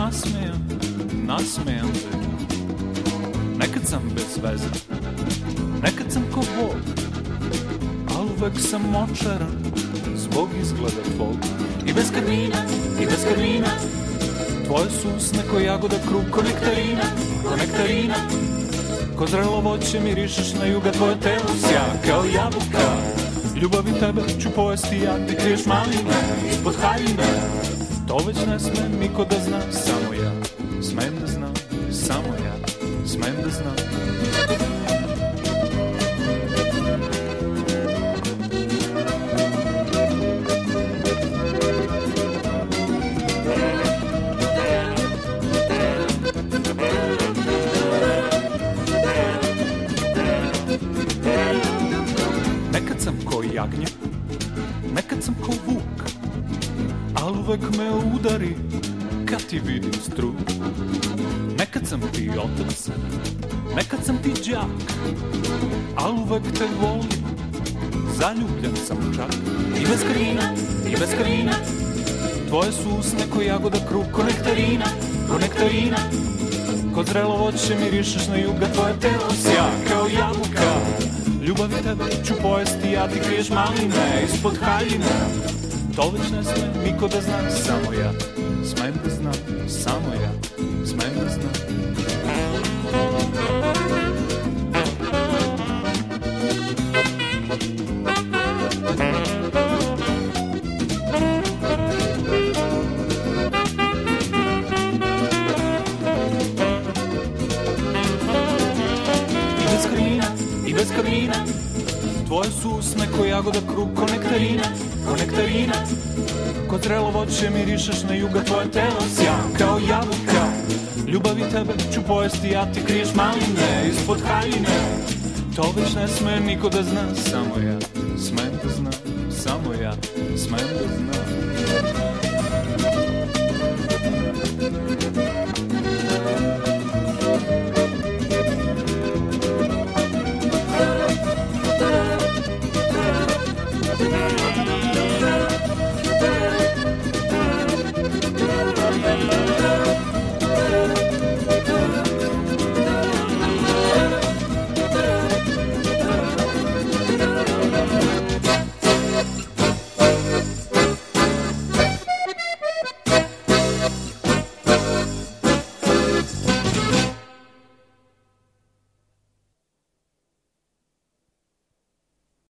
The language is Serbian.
nasmejan se. Nekad sam bez veze, nekad sam ko Bog, al uvek sam očaran zbog izgleda tvog. I bez karmina, tvoje su usne ko jagoda, krug ko nektarina, ko zrelo voće mirišeš na juga, tvoje telo sja kao jabuka. Ljubavi tebe ću pojesti ja, ti kriješ maline ispod haljine. To već ne smem niko da zna, samo ja smem da znam, samo ja smem da znam. Nekad sam ko jagnje, nekad sam ko vuk, al uvek me udari kad ti vidim struk. Nekad sam ti otac, nekad sam ti đak, al uvek te volim, zaljubljen sam čak. I bez karina, tvoje su usne ko jagoda, krug ko nektarina, ko zrelo voće mirišeš na juga, tvoje telo sja kao jabuka. Ljubavi tebe ću pojesti ja, ti kriješ maline ispod haljine. To već ne sme niko da zna, samo ja smem da znam, samo ja smem da znam. I bez karmina, tvoje su usne ko jagoda, krug ko nektarina, ko zrelo voće mirišeš na juga, tvoje telo sja kao jabuka. Ljubavi tebe ću pojesti ja, ti kriješ maline ispod haljine. To već ne sme niko da zna, samo ja smem da znam, samo ja smem da znam.